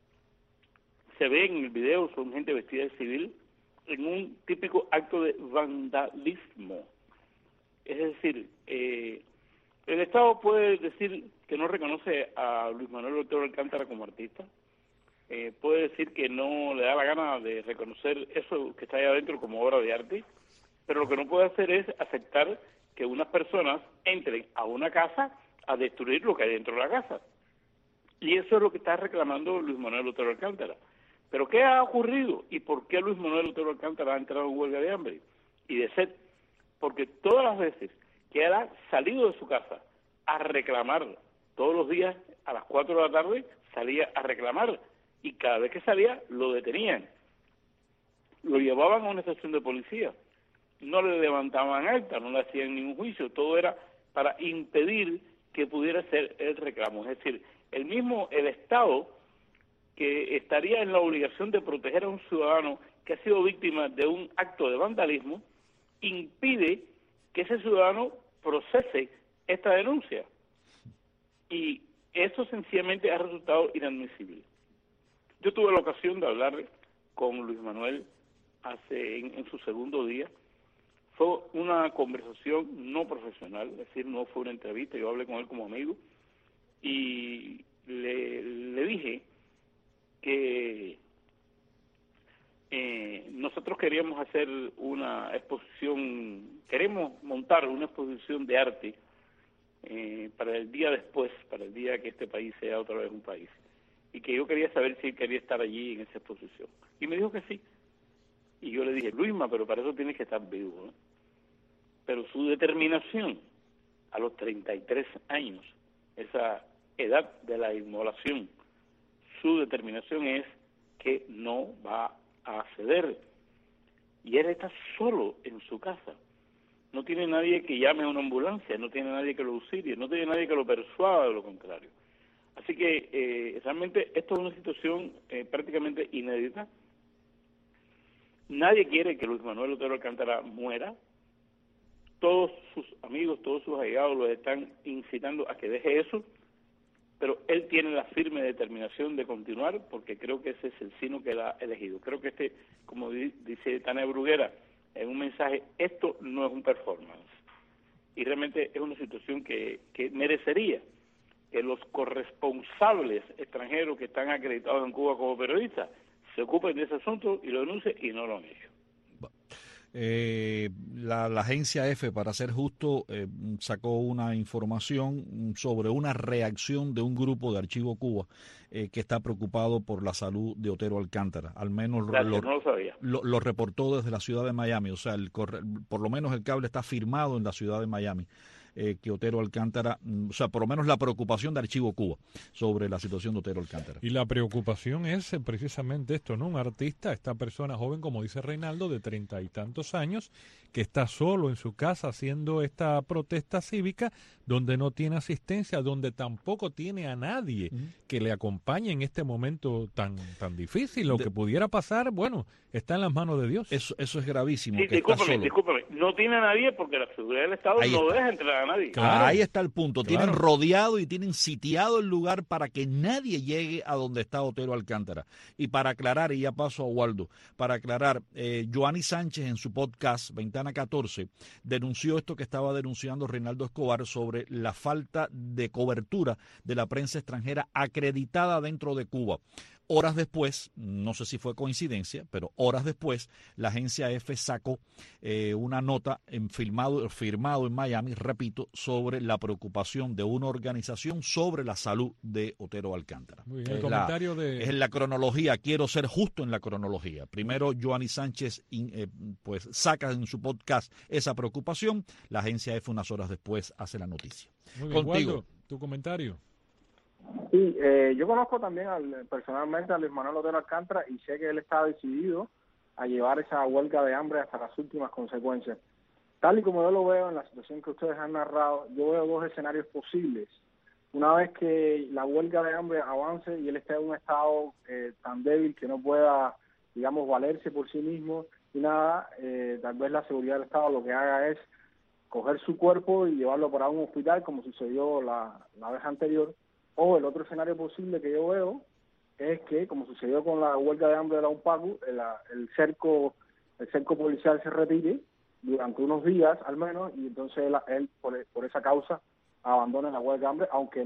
ve en el video, son gente vestida de civil, en un típico acto de vandalismo. Es decir, el Estado puede decir que no reconoce a Luis Manuel Otero Alcántara como artista, puede decir que no le da la gana de reconocer eso que está ahí adentro como obra de arte, pero lo que no puede hacer es aceptar que unas personas entren a una casa a destruir lo que hay dentro de la casa. Y eso es lo que está reclamando Luis Manuel Otero Alcántara. ¿Pero qué ha ocurrido? ¿Y por qué Luis Manuel Otero Alcántara ha entrado en huelga de hambre y de sed? Porque todas las veces que él ha salido de su casa a reclamar, todos los días a las 4 de la tarde salía a reclamar, y cada vez que salía lo detenían, lo llevaban a una estación de policía, no le levantaban acta, no le hacían ningún juicio, todo era para impedir que pudiera hacer el reclamo. Es decir, el Estado, que estaría en la obligación de proteger a un ciudadano que ha sido víctima de un acto de vandalismo, impide que ese ciudadano procese esta denuncia. Y eso sencillamente ha resultado inadmisible. Yo tuve la ocasión de hablar con Luis Manuel en su segundo día. Fue una conversación no profesional, es decir, no fue una entrevista, yo hablé con él como amigo y le dije que nosotros queríamos hacer una exposición, queremos montar una exposición de arte para el día después, para el día que este país sea otra vez un país, y que yo quería saber si él quería estar allí en esa exposición. Y me dijo que sí. Y yo le dije, Luisma, pero para eso tienes que estar vivo, ¿no? Pero su determinación a los 33 años, esa edad de la inmolación, su determinación es que no va a ceder. Y él está solo en su casa. No tiene nadie que llame a una ambulancia, no tiene nadie que lo auxilie, no tiene nadie que lo persuada de lo contrario. Así que realmente esto es una situación prácticamente inédita. Nadie quiere que Luis Manuel Otero Alcántara muera. Todos sus amigos, todos sus allegados los están incitando a que deje eso, pero él tiene la firme determinación de continuar, porque creo que ese es el signo que él ha elegido. Creo que como dice Tania Bruguera en un mensaje, esto no es un performance. Y realmente es una situación que merecería que los corresponsables extranjeros que están acreditados en Cuba como periodistas se ocupen de ese asunto y lo denuncien, y no lo han hecho. La agencia EFE, para ser justo, sacó una información sobre una reacción de un grupo de Archivo Cuba que está preocupado por la salud de Otero Alcántara. Al menos no lo sabía. Lo reportó desde la ciudad de Miami. O sea, por lo menos el cable está firmado en la ciudad de Miami. Que Otero Alcántara, o sea, por lo menos la preocupación de Archivo Cuba sobre la situación de Otero Alcántara. Y la preocupación es precisamente esto, ¿no? Un artista, esta persona joven, como dice Reinaldo, de 30 y tantos años, que está solo en su casa haciendo esta protesta cívica, donde no tiene asistencia, donde tampoco tiene a nadie que le acompañe en este momento tan difícil. Lo que pudiera pasar, bueno, está en las manos de Dios. Eso es gravísimo. Sí, discúlpame, no tiene a nadie porque la seguridad del Estado no deja entrar a nadie. Claro. Ahí está el punto. Claro. Tienen rodeado y tienen sitiado el lugar para que nadie llegue a donde está Otero Alcántara. Y para aclarar, y ya paso a Waldo, para aclarar, Joanny Sánchez en su podcast Ventana 14 denunció esto que estaba denunciando Reinaldo Escobar sobre la falta de cobertura de la prensa extranjera acreditada dentro de Cuba. Horas después, no sé si fue coincidencia, pero horas después, la agencia EFE sacó una nota firmado en Miami, repito, sobre la preocupación de una organización sobre la salud de Otero Alcántara. Muy bien, el comentario es en la cronología, quiero ser justo en la cronología. Primero, Joanny Sánchez pues saca en su podcast esa preocupación, la agencia EFE unas horas después hace la noticia. Muy bien, contigo. Waldo, tu comentario. Sí, yo conozco también personalmente a Luis Manuel Otero Alcántara y sé que él está decidido a llevar esa huelga de hambre hasta las últimas consecuencias. Tal y como yo lo veo en la situación que ustedes han narrado, yo veo dos escenarios posibles. Una vez que la huelga de hambre avance y él esté en un estado tan débil que no pueda, digamos, valerse por sí mismo y nada, tal vez la seguridad del Estado lo que haga es coger su cuerpo y llevarlo para un hospital como sucedió la vez anterior. O el otro escenario posible que yo veo es que, como sucedió con la huelga de hambre de la UNPACU, el cerco policial se retire durante unos días al menos, y entonces él por esa causa abandone la huelga de hambre, aunque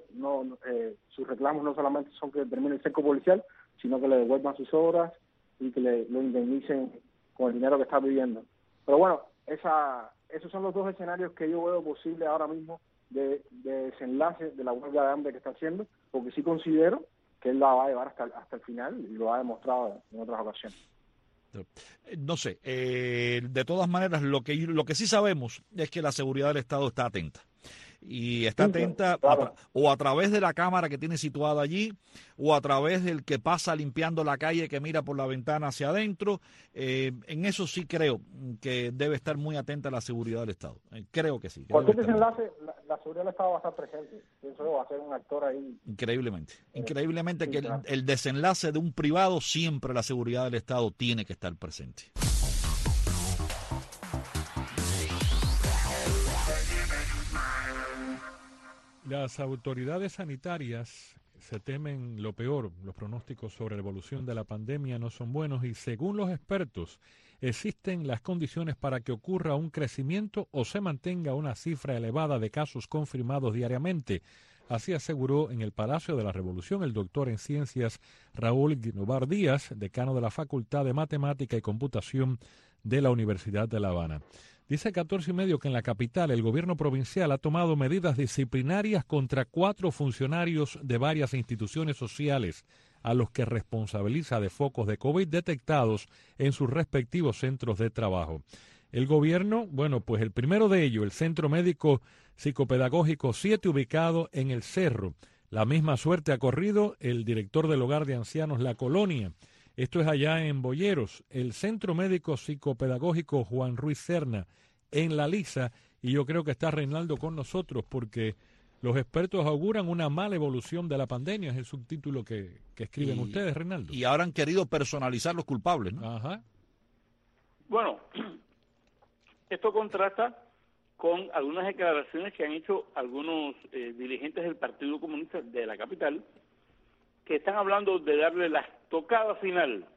sus reclamos no solamente son que termine el cerco policial, sino que le devuelvan sus obras y que lo indemnicen con el dinero que está pidiendo. Pero bueno, esos son los dos escenarios que yo veo posibles ahora mismo de desenlace de la huelga de hambre que está haciendo, porque sí considero que él la va a llevar hasta el final y lo ha demostrado en otras ocasiones. No sé, de todas maneras lo que sí sabemos es que la seguridad del Estado está atenta. Y está atenta o a través de la cámara que tiene situada allí, o a través del que pasa limpiando la calle, que mira por la ventana hacia adentro. En eso sí creo que debe estar muy atenta la seguridad del Estado. Creo que sí. Cualquier desenlace, la seguridad del Estado va a estar presente. Eso va a ser un actor ahí. Increíblemente que el desenlace de un privado, siempre la seguridad del Estado tiene que estar presente. Las autoridades sanitarias se temen lo peor. Los pronósticos sobre la evolución de la pandemia no son buenos y, según los expertos, existen las condiciones para que ocurra un crecimiento o se mantenga una cifra elevada de casos confirmados diariamente. Así aseguró en el Palacio de la Revolución el doctor en ciencias Raúl Guinovar Díaz, decano de la Facultad de Matemática y Computación de la Universidad de La Habana. Dice 14 y medio que en la capital el gobierno provincial ha tomado medidas disciplinarias contra 4 funcionarios de varias instituciones sociales a los que responsabiliza de focos de COVID detectados en sus respectivos centros de trabajo. El gobierno, pues el primero de ellos, el Centro Médico Psicopedagógico 7, ubicado en El Cerro. La misma suerte ha corrido el director del Hogar de Ancianos La Colonia. Esto es allá en Boyeros, el Centro Médico Psicopedagógico Juan Ruiz Serna, en La Lisa, y yo creo que está Reinaldo con nosotros porque Los expertos auguran una mala evolución de la pandemia, es el subtítulo que escriben ustedes, Reinaldo. Y ahora han querido personalizar los culpables, ¿no? Ajá. Bueno, esto contrasta con algunas declaraciones que han hecho algunos dirigentes del Partido Comunista de la capital, que están hablando de darle la estocada final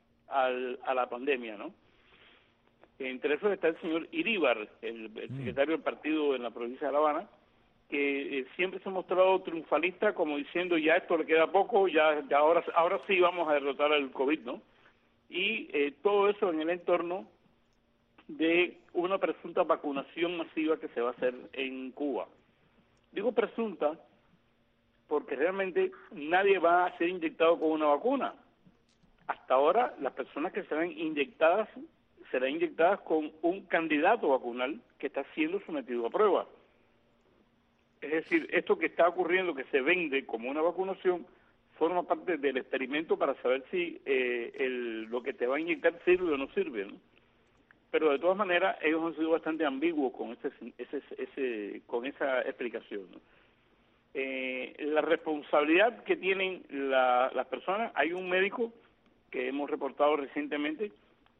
a la pandemia, ¿no? Entre esos está el señor Iríbar, el secretario del partido en la provincia de La Habana, que siempre se ha mostrado triunfalista, como diciendo ya esto le queda poco, ya ahora sí vamos a derrotar al COVID, ¿no? Y todo eso en el entorno de una presunta vacunación masiva que se va a hacer en Cuba. Digo presunta porque realmente nadie va a ser inyectado con una vacuna. Hasta ahora las personas que serán inyectadas con un candidato vacunal que está siendo sometido a prueba. Es decir, esto que está ocurriendo, que se vende como una vacunación, forma parte del experimento para saber si lo que te va a inyectar sirve o no sirve, ¿no? Pero de todas maneras ellos han sido bastante ambiguos con con esa explicación, ¿no? La responsabilidad que tienen las personas, hay un médico que hemos reportado recientemente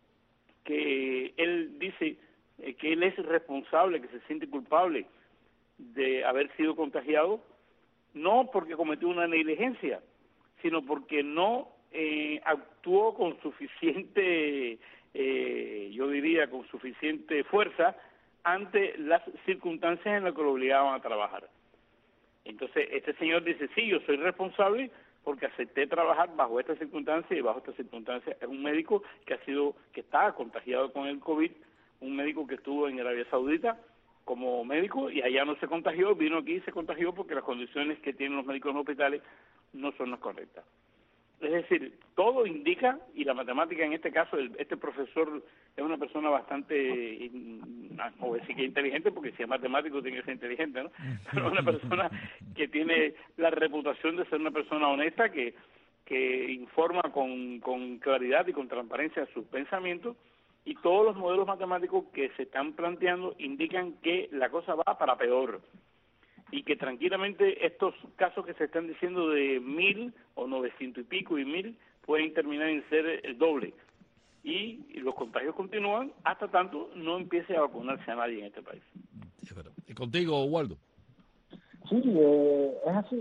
que él dice que él es responsable, que se siente culpable de haber sido contagiado, no porque cometió una negligencia, sino porque no actuó con suficiente, yo diría, con suficiente fuerza ante las circunstancias en las que lo obligaban a trabajar. Entonces, este señor dice, sí, yo soy responsable porque acepté trabajar bajo estas circunstancias, y bajo estas circunstancias es un médico que está contagiado con el COVID, un médico que estuvo en Arabia Saudita como médico y allá no se contagió, vino aquí y se contagió porque las condiciones que tienen los médicos en los hospitales no son las correctas. Es decir, todo indica, y la matemática en este caso, este profesor es una persona bastante, no voy a decir que inteligente, porque si es matemático tiene que ser inteligente, ¿no? Pero una persona que tiene la reputación de ser una persona honesta, que informa con claridad y con transparencia sus pensamientos, y todos los modelos matemáticos que se están planteando indican que la cosa va para peor. Y que tranquilamente estos casos que se están diciendo de 1.000 o 900 y pico y 1.000 pueden terminar en ser el doble. Y los contagios continúan hasta tanto no empiece a vacunarse a nadie en este país. ¿Y contigo, Waldo? Sí, es así.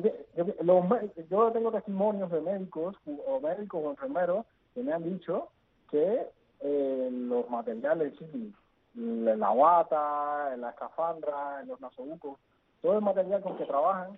Yo tengo testimonios de médicos o enfermeros que me han dicho que los materiales, sí, la bata, la escafandra, los nasobucos, todo el material con que trabajan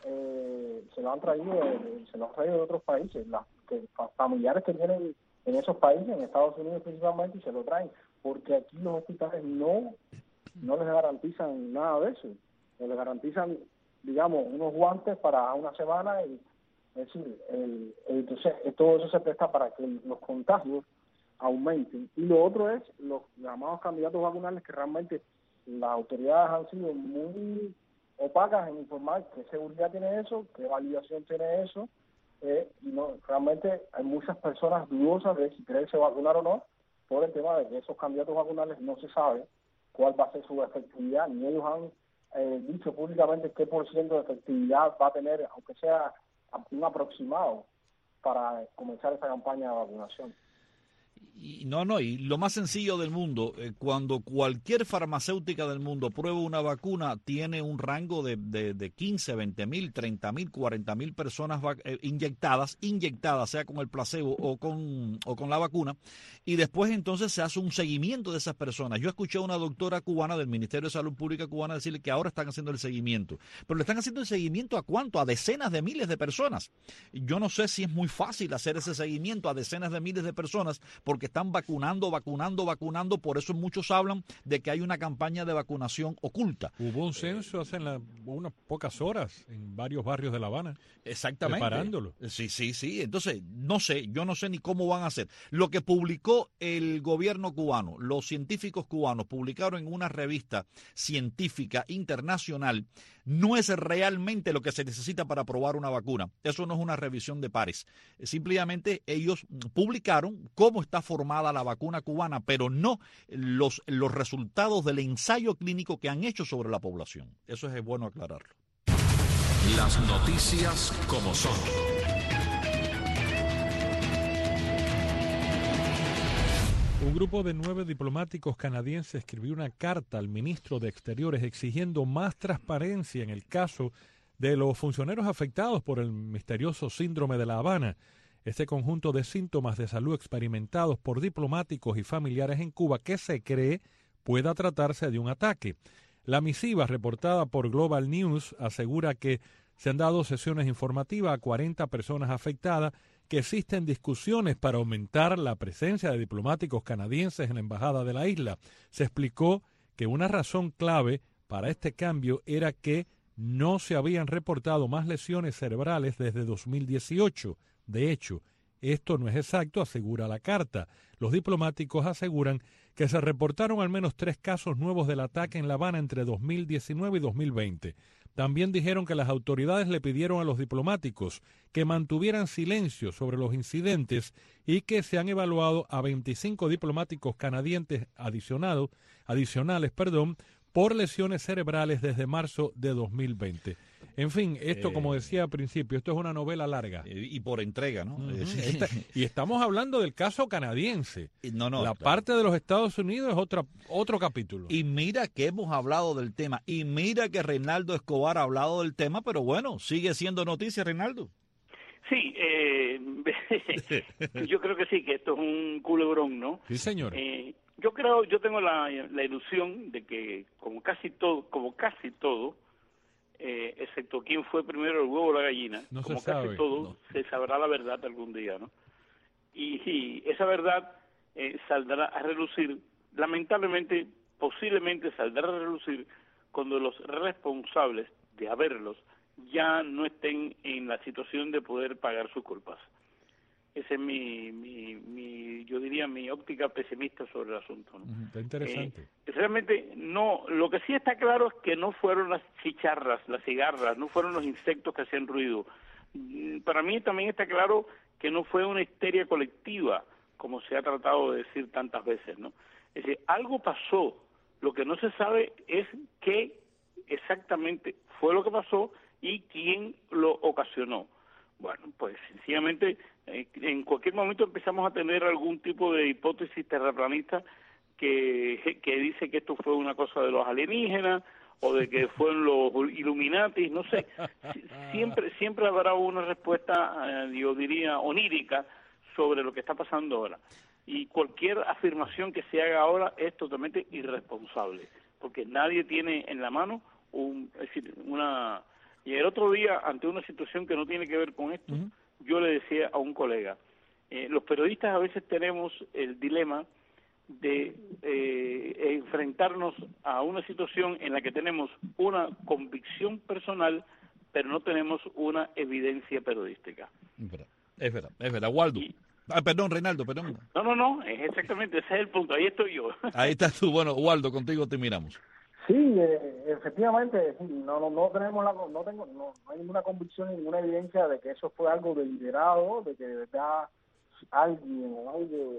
se lo han traído de otros países, familiares que tienen en esos países, en Estados Unidos principalmente, y se lo traen, porque aquí los hospitales no les garantizan nada de eso, les garantizan, digamos, unos guantes para una semana, y es decir, entonces todo eso se presta para que los contagios aumenten. Y lo otro es los llamados candidatos vacunales, que realmente las autoridades han sido muy opacas en informar qué seguridad tiene eso, qué validación tiene eso, y no, realmente hay muchas personas dudosas de si quererse vacunar o no, por el tema de que esos candidatos vacunales no se sabe cuál va a ser su efectividad, ni ellos han dicho públicamente qué % de efectividad va a tener, aunque sea un aproximado, para comenzar esa campaña de vacunación. Y lo más sencillo del mundo, cuando cualquier farmacéutica del mundo prueba una vacuna, tiene un rango de 15, 20 mil, 30 mil, 40 mil personas inyectadas, sea con el placebo o con la vacuna, y después entonces se hace un seguimiento de esas personas. Yo escuché a una doctora cubana del Ministerio de Salud Pública cubana decirle que ahora están haciendo el seguimiento, pero le están haciendo el seguimiento ¿a cuánto? A decenas de miles de personas. Yo no sé si es muy fácil hacer ese seguimiento a decenas de miles de personas, porque están vacunando, por eso muchos hablan de que hay una campaña de vacunación oculta. Hubo un censo hace unas pocas horas en varios barrios de La Habana. Exactamente. Preparándolo. Sí. Entonces, yo no sé ni cómo van a hacer. Lo que publicó el gobierno cubano, los científicos cubanos publicaron en una revista científica internacional, no es realmente lo que se necesita para probar una vacuna. Eso no es una revisión de pares. Simplemente ellos publicaron cómo está formada la vacuna cubana, pero no los resultados del ensayo clínico que han hecho sobre la población. Eso es bueno aclararlo. Las noticias como son. Un grupo de 9 diplomáticos canadienses escribió una carta al ministro de Exteriores exigiendo más transparencia en el caso de los funcionarios afectados por el misterioso síndrome de La Habana. Este conjunto de síntomas de salud experimentados por diplomáticos y familiares en Cuba que se cree pueda tratarse de un ataque. La misiva reportada por Global News asegura que se han dado sesiones informativas a 40 personas afectadas, que existen discusiones para aumentar la presencia de diplomáticos canadienses en la embajada de la isla. Se explicó que una razón clave para este cambio era que no se habían reportado más lesiones cerebrales desde 2018. De hecho, esto no es exacto, asegura la carta. Los diplomáticos aseguran que se reportaron al menos 3 casos nuevos del ataque en La Habana entre 2019 y 2020. También dijeron que las autoridades le pidieron a los diplomáticos que mantuvieran silencio sobre los incidentes y que se han evaluado a 25 diplomáticos canadienses adicionales, por lesiones cerebrales desde marzo de 2020. En fin, esto, como decía al principio, esto es una novela larga. Y por entrega, ¿no? Y estamos hablando del caso canadiense. La parte de los Estados Unidos es otro capítulo. Y mira que hemos hablado del tema, y mira que Reinaldo Escobar ha hablado del tema, pero bueno, sigue siendo noticia, Reinaldo. Sí, yo creo que sí, que esto es un culebrón, ¿no? Sí, señor. Yo tengo la ilusión de que como casi todo, excepto quién fue primero el huevo o la gallina, no como se sabe, casi todo, se sabrá la verdad algún día, ¿no? Y esa verdad saldrá a relucir, lamentablemente, posiblemente saldrá a relucir cuando los responsables de haberlos ya no estén en la situación de poder pagar sus culpas. Esa es yo diría, mi óptica pesimista sobre el asunto, ¿no? Está interesante. Realmente no, lo que sí está claro es que no fueron las chicharras, las cigarras, no fueron los insectos que hacían ruido. Para mí también está claro que no fue una histeria colectiva, como se ha tratado de decir tantas veces, ¿no? Es decir, algo pasó. Lo que no se sabe es qué exactamente fue lo que pasó y quién lo ocasionó. Bueno, pues sencillamente en cualquier momento empezamos a tener algún tipo de hipótesis terraplanista que dice que esto fue una cosa de los alienígenas o de que fueron los Illuminati, no sé. Siempre habrá una respuesta, yo diría, onírica sobre lo que está pasando ahora. Y cualquier afirmación que se haga ahora es totalmente irresponsable, porque nadie tiene en la mano una... Y el otro día, ante una situación que no tiene que ver con esto, yo le decía a un colega, los periodistas a veces tenemos el dilema de enfrentarnos a una situación en la que tenemos una convicción personal, pero no tenemos una evidencia periodística. Es verdad, Waldo. Perdón, Reinaldo, perdón. No, es exactamente, ese es el punto, ahí estoy yo. Ahí estás tú, bueno, Waldo, contigo te miramos. Sí, efectivamente, no hay ninguna convicción, ninguna evidencia de que eso fue algo deliberado, de que de verdad alguien o algo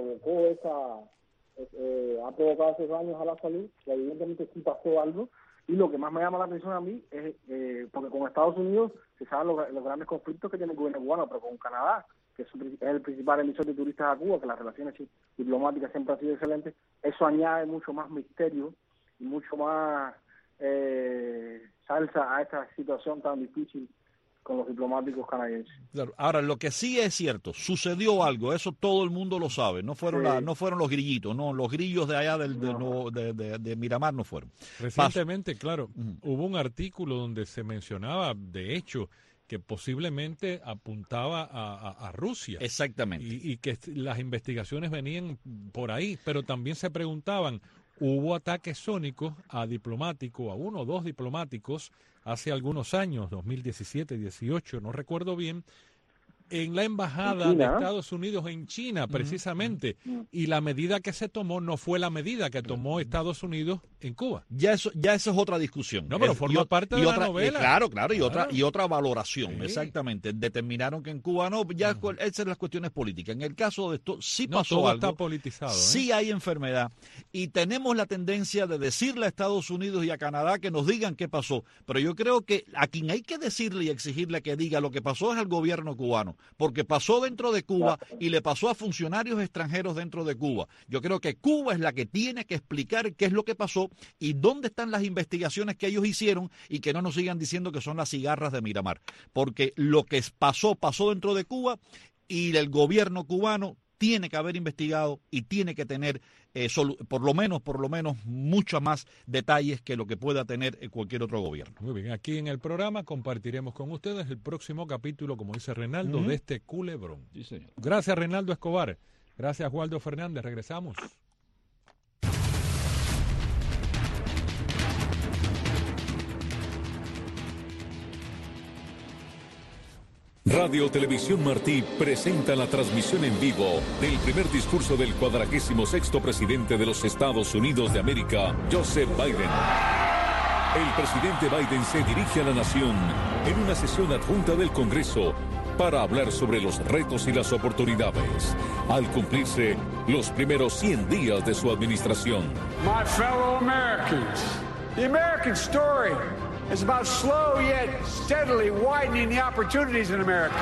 ha provocado esos daños a la salud, que evidentemente sí pasó algo. Y lo que más me llama la atención a mí es, porque con Estados Unidos se saben los grandes conflictos que tiene el gobierno cubano, pero con Canadá, que es el principal emisor de turistas a Cuba, que las relaciones diplomáticas siempre han sido excelentes, eso añade mucho más misterio y mucho más salsa a esta situación tan difícil con los diplomáticos canadienses. Claro. Ahora, lo que sí es cierto, sucedió algo, eso todo el mundo lo sabe, no fueron los grillitos, no, los grillos de allá de Miramar no fueron. Recientemente, claro, hubo un artículo donde se mencionaba, de hecho, que posiblemente apuntaba a Rusia. Exactamente. Y que las investigaciones venían por ahí, pero también se preguntaban, hubo ataques sónicos a diplomáticos, a 1 o 2 diplomáticos, hace algunos años, 2017, 18, no recuerdo bien, en la embajada de Estados Unidos en China, precisamente. Y la medida que se tomó no fue la medida que tomó Estados Unidos en Cuba. Ya eso es otra discusión. No, pero forma parte de la novela. Claro, y otra valoración, exactamente. Determinaron que en Cuba no, ya esas son las cuestiones políticas. En el caso de esto, sí pasó todo algo. Está politizado. Sí hay enfermedad. Y tenemos la tendencia de decirle a Estados Unidos y a Canadá que nos digan qué pasó. Pero yo creo que a quien hay que decirle y exigirle que diga lo que pasó es al gobierno cubano. Porque pasó dentro de Cuba y le pasó a funcionarios extranjeros dentro de Cuba. Yo creo que Cuba es la que tiene que explicar qué es lo que pasó y dónde están las investigaciones que ellos hicieron y que no nos sigan diciendo que son las cigarras de Miramar. Porque lo que pasó dentro de Cuba y el gobierno cubano tiene que haber investigado y tiene que tener por lo menos mucho más detalles que lo que pueda tener cualquier otro gobierno. Muy bien, aquí en el programa compartiremos con ustedes el próximo capítulo, como dice Reinaldo, de este culebrón. Sí, señor. Gracias, Reinaldo Escobar. Gracias, Waldo Fernández. Regresamos. Radio Televisión Martí presenta la transmisión en vivo del primer discurso del 46º presidente de los Estados Unidos de América, Joseph Biden. El presidente Biden se dirige a la nación en una sesión adjunta del Congreso para hablar sobre los retos y las oportunidades, al cumplirse los primeros 100 días de su administración. My fellow Americans, the American story is about slow yet steadily widening the opportunities in America.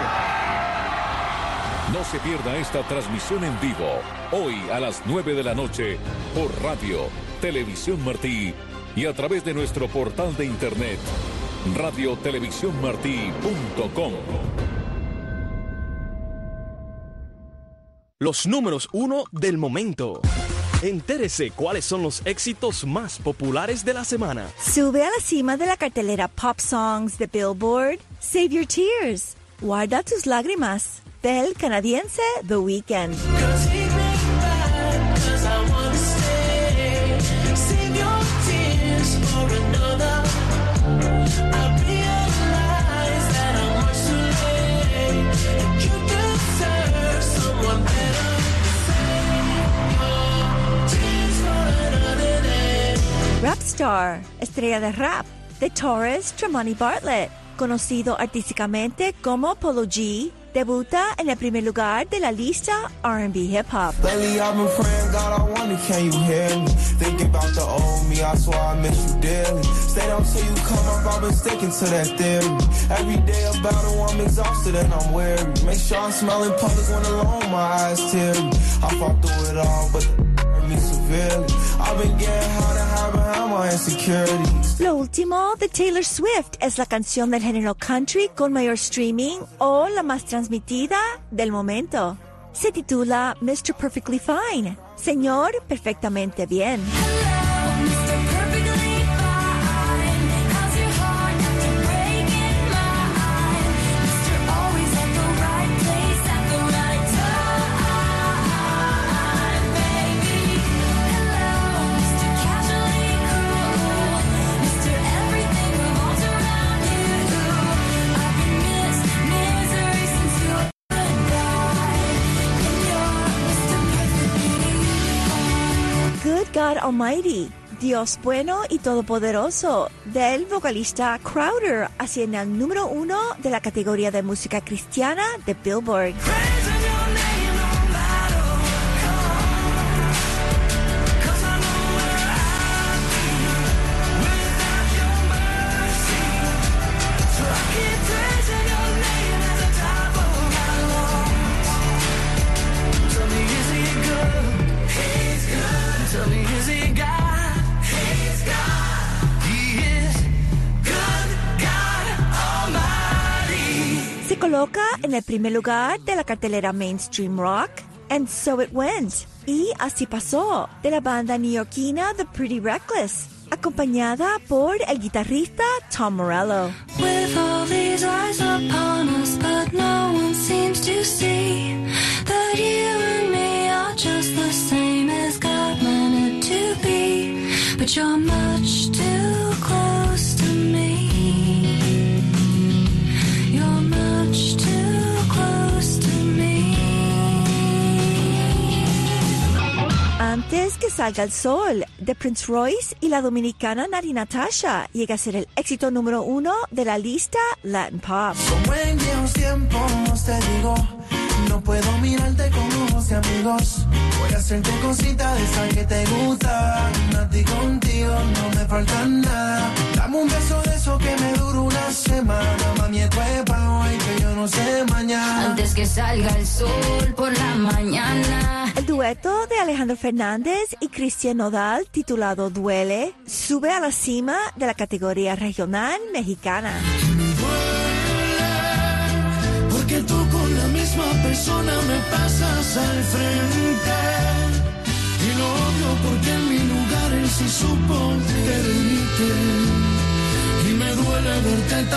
No se pierda esta transmisión en vivo, hoy a las 9 de la noche, por Radio Televisión Martí y a través de nuestro portal de internet, radiotelevisiónmartí.com. Los números 1 del momento. Entérese cuáles son los éxitos más populares de la semana. Sube a la cima de la cartelera Pop Songs de Billboard, Save Your Tears, Guarda tus lágrimas, del canadiense The Weeknd. Rapstar, estrella de rap, de Taurus Tremonti Bartlett, conocido artísticamente como Polo G, debuta en el primer lugar de la lista R&B Hip Hop. Lately I've been praying, God, I wonder, can you hear me? Thinking about the old me, I swear I miss you dearly. Stay down till you come up, I've been sticking to that theory. Every day a battle, I'm exhausted and I'm weary. Make sure I'm smiling public when alone, my eyes teary. I fought through it all, but hurt me severely. I've been getting how to hide behind my insecurities. Lo último de Taylor Swift es la canción del género country con mayor streaming o la más transmitida del momento. Se titula Mr. Perfectly Fine, Señor Perfectamente Bien. God Almighty, Dios bueno y todopoderoso, del vocalista Crowder, haciendo el número 1 de la categoría de música cristiana de Billboard. Coloca en el primer lugar de la cartelera Mainstream Rock, And So It Went, y Así Pasó, de la banda neoyorquina The Pretty Reckless, acompañada por el guitarrista Tom Morello. With all these eyes upon us, but no one seems to see that you and me are just the same as God meant it to be, but you're much too close to me. You're much too close salga el sol de Prince Royce y la dominicana Nati Natasha llega a ser el éxito número 1 de la lista Latin Pop. Como en viejos tiempos te digo, no puedo mirarte con ojos de amigos. Voy a hacerte cositas de esas que te gustan. A ti contigo no me falta nada. Dame un beso de eso que me dura una semana. Mami, esto es pa' hoy que yo no sé mañana. Antes que salga el sol por la mañana. El dueto de Alejandro Fernández y Cristian Nodal, titulado Duele, sube a la cima de la categoría regional mexicana. Porque tú con la misma persona me pasas al frente. Y lo odio porque en mi lugar él sí supo quererte. Y me duele verte tan